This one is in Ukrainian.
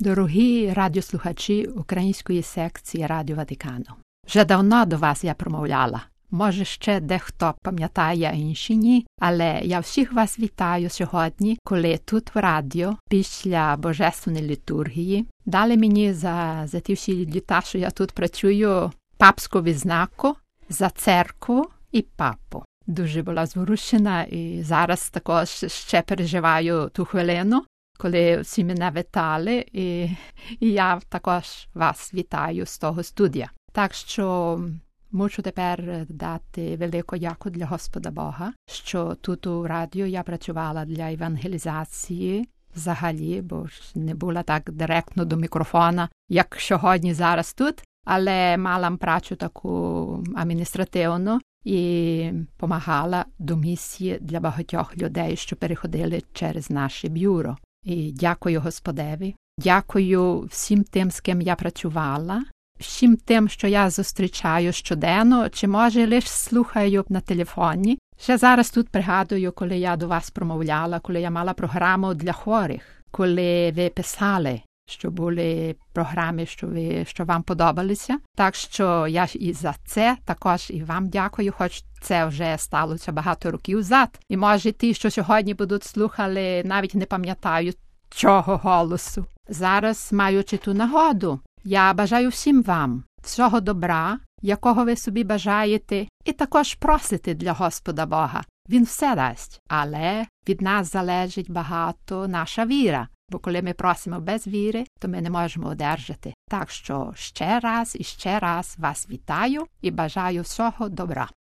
Дорогі радіослухачі української секції Радіо Ватикану. Вже давно до вас я промовляла. Може, ще дехто пам'ятає, а інші ні. Але я всіх вас вітаю сьогодні, коли тут в радіо, після Божественної літургії, дали мені за ті всі літа, що я тут працюю, папську відзнаку за церкву і папу. Дуже була зворушена і зараз також ще переживаю ту хвилину, коли всі мене вітали, і я також вас вітаю з того студія. Так що мушу тепер дати велику дяку для Господа Бога, що тут у радіо я працювала для евангелізації взагалі, бо ж не була так директно до мікрофона, як сьогодні зараз тут, але мала працю таку адміністративну і помагала до місії для багатьох людей, що переходили через наше бюро. І дякую Господеві, дякую всім тим, з ким я працювала, всім тим, що я зустрічаю щоденно, чи може лише слухаю на телефоні. Ще зараз тут пригадую, коли я до вас промовляла, коли я мала програму для хворих, коли ви писали, що були програми, що вам подобалися. Так що я і за це також і вам дякую, хоч це вже сталося багато років назад. І може ті, що сьогодні будуть слухали, навіть не пам'ятають цього голосу. Зараз, маючи ту нагоду, я бажаю всім вам всього добра, якого ви собі бажаєте, і також просите для Господа Бога. Він все дасть, але від нас залежить багато наша віра. Бо коли ми просимо без віри, то ми не можемо одержати. Так що ще раз і ще раз вас вітаю і бажаю всього добра.